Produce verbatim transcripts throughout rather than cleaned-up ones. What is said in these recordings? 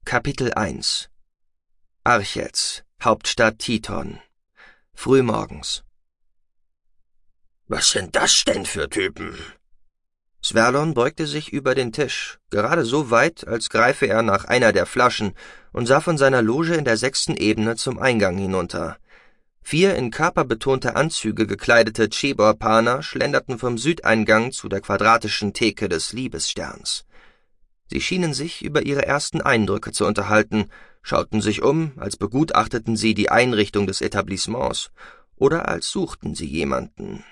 Kapitel eins Archets, Hauptstadt Titon. Frühmorgens. »Was sind das denn für Typen?« Sverlon beugte sich über den Tisch, gerade so weit, als greife er nach einer der Flaschen, und sah von seiner Loge in der sechsten Ebene zum Eingang hinunter. Vier in körperbetonte Anzüge gekleidete Chebor-Paner schlenderten vom Südeingang zu der quadratischen Theke des Liebessterns. Sie schienen sich über ihre ersten Eindrücke zu unterhalten, schauten sich um, als begutachteten sie die Einrichtung des Etablissements, oder als suchten sie jemanden.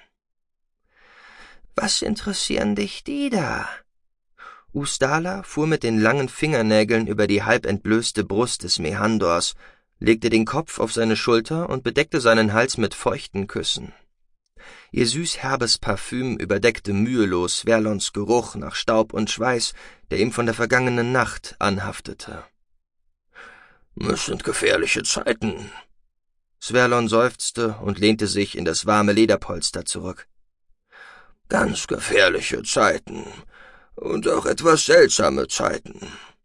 »Was interessieren dich die da?« Ustala fuhr mit den langen Fingernägeln über die halb entblößte Brust des Mehandors, legte den Kopf auf seine Schulter und bedeckte seinen Hals mit feuchten Küssen. Ihr süß-herbes Parfüm überdeckte mühelos Sverlons Geruch nach Staub und Schweiß, der ihm von der vergangenen Nacht anhaftete. »Es sind gefährliche Zeiten.« Sverlon seufzte und lehnte sich in das warme Lederpolster zurück. »Ganz gefährliche Zeiten und auch etwas seltsame Zeiten.«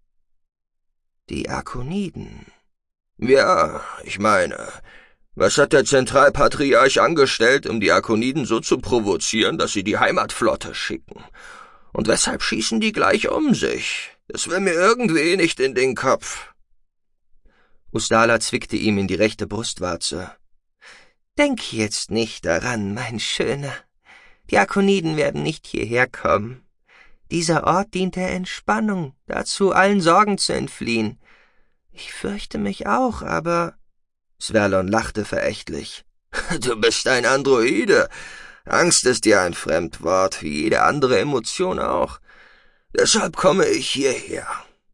»Die Arkoniden?« »Ja, ich meine, was hat der Zentralpatriarch angestellt, um die Arkoniden so zu provozieren, dass sie die Heimatflotte schicken? Und weshalb schießen die gleich um sich? Das will mir irgendwie nicht in den Kopf.« Ustala zwickte ihm in die rechte Brustwarze. »Denk jetzt nicht daran, mein Schöner. Die Arkoniden werden nicht hierher kommen. Dieser Ort dient der Entspannung, dazu allen Sorgen zu entfliehen. Ich fürchte mich auch, aber...« Sverlon lachte verächtlich. »Du bist ein Androide. Angst ist dir ein Fremdwort, wie jede andere Emotion auch. Deshalb komme ich hierher.«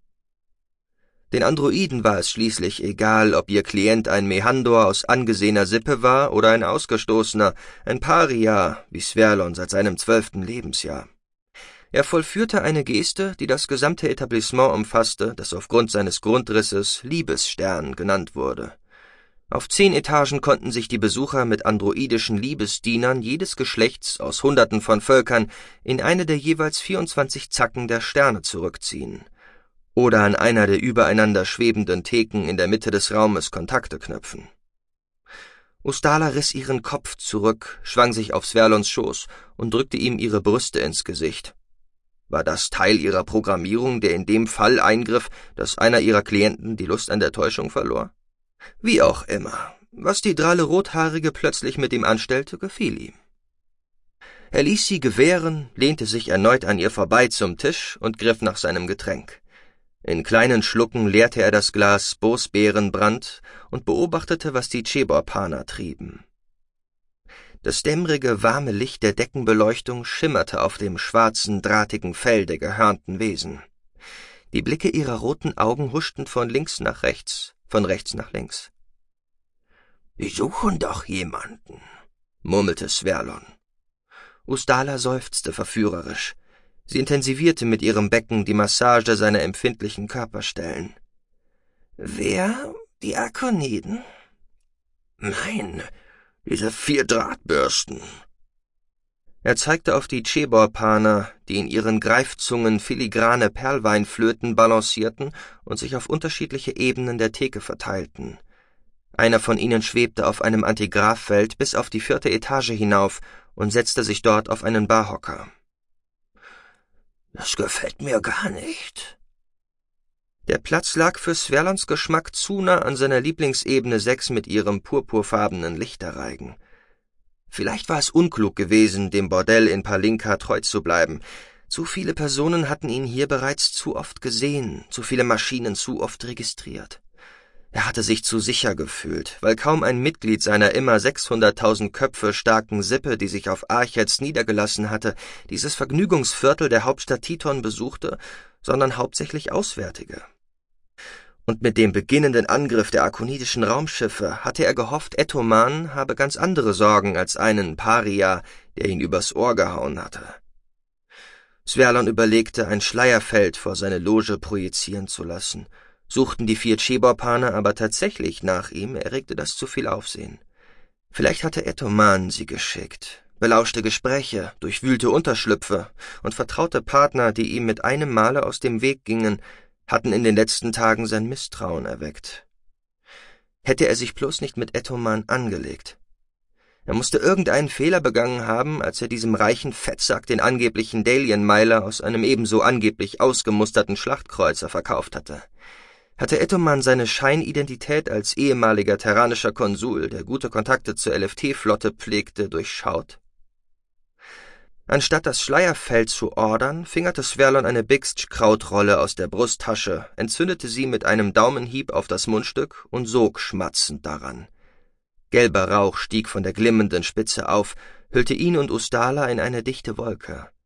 Den Androiden war es schließlich egal, ob ihr Klient ein Mehandor aus angesehener Sippe war oder ein Ausgestoßener, ein Paria, wie Sverlon seit seinem zwölften Lebensjahr. Er vollführte eine Geste, die das gesamte Etablissement umfasste, das aufgrund seines Grundrisses Liebesstern genannt wurde. Auf zehn Etagen konnten sich die Besucher mit androidischen Liebesdienern jedes Geschlechts aus Hunderten von Völkern in eine der jeweils vierundzwanzig Zacken der Sterne zurückziehen oder an einer der übereinander schwebenden Theken in der Mitte des Raumes Kontakte knüpfen. Ustala riss ihren Kopf zurück, schwang sich auf Sverlons Schoß und drückte ihm ihre Brüste ins Gesicht. War das Teil ihrer Programmierung, der in dem Fall eingriff, dass einer ihrer Klienten die Lust an der Täuschung verlor? Wie auch immer, was die dralle Rothaarige plötzlich mit ihm anstellte, gefiel ihm. Er ließ sie gewähren, lehnte sich erneut an ihr vorbei zum Tisch und griff nach seinem Getränk. In kleinen Schlucken leerte er das Glas Bosbeerenbrand und beobachtete, was die Chebor-Paner trieben. Das dämmerige, warme Licht der Deckenbeleuchtung schimmerte auf dem schwarzen, drahtigen Fell der gehörnten Wesen. Die Blicke ihrer roten Augen huschten von links nach rechts, von rechts nach links. »Die suchen doch jemanden«, murmelte Sverlon. Ustala seufzte verführerisch. Sie intensivierte mit ihrem Becken die Massage seiner empfindlichen Körperstellen. »Wer? Die Arkoniden?« »Nein, diese vier Drahtbürsten.« Er zeigte auf die Chebor-Paner, die in ihren Greifzungen filigrane Perlweinflöten balancierten und sich auf unterschiedliche Ebenen der Theke verteilten. Einer von ihnen schwebte auf einem Antigraphfeld bis auf die vierte Etage hinauf und setzte sich dort auf einen Barhocker. »Das gefällt mir gar nicht.« Der Platz lag für Sverlons Geschmack zu nah an seiner Lieblingsebene sechs mit ihrem purpurfarbenen Lichterreigen. Vielleicht war es unklug gewesen, dem Bordell in Palinka treu zu bleiben. Zu viele Personen hatten ihn hier bereits zu oft gesehen, zu viele Maschinen zu oft registriert. Er hatte sich zu sicher gefühlt, weil kaum ein Mitglied seiner immer sechshunderttausend Köpfe starken Sippe, die sich auf Archets niedergelassen hatte, dieses Vergnügungsviertel der Hauptstadt Titon besuchte, sondern hauptsächlich Auswärtige. Und mit dem beginnenden Angriff der arkonidischen Raumschiffe hatte er gehofft, Ettoman habe ganz andere Sorgen als einen Paria, der ihn übers Ohr gehauen hatte. Sverlon überlegte, ein Schleierfeld vor seine Loge projizieren zu lassen. Suchten die vier Chebor-Paner aber tatsächlich nach ihm, erregte das zu viel Aufsehen. Vielleicht hatte Ettoman sie geschickt, belauschte Gespräche, durchwühlte Unterschlüpfe und vertraute Partner, die ihm mit einem Male aus dem Weg gingen, hatten in den letzten Tagen sein Misstrauen erweckt. Hätte er sich bloß nicht mit Ettoman angelegt. Er musste irgendeinen Fehler begangen haben, als er diesem reichen Fettsack den angeblichen Dalienmeiler aus einem ebenso angeblich ausgemusterten Schlachtkreuzer verkauft hatte. Hatte Ettoman seine Scheinidentität als ehemaliger terranischer Konsul, der gute Kontakte zur L F T-Flotte pflegte, durchschaut? Anstatt das Schleierfeld zu ordern, fingerte Sverlon eine Bixtsch-Krautrolle aus der Brusttasche, entzündete sie mit einem Daumenhieb auf das Mundstück und sog schmatzend daran. Gelber Rauch stieg von der glimmenden Spitze auf, hüllte ihn und Ustala in eine dichte Wolke.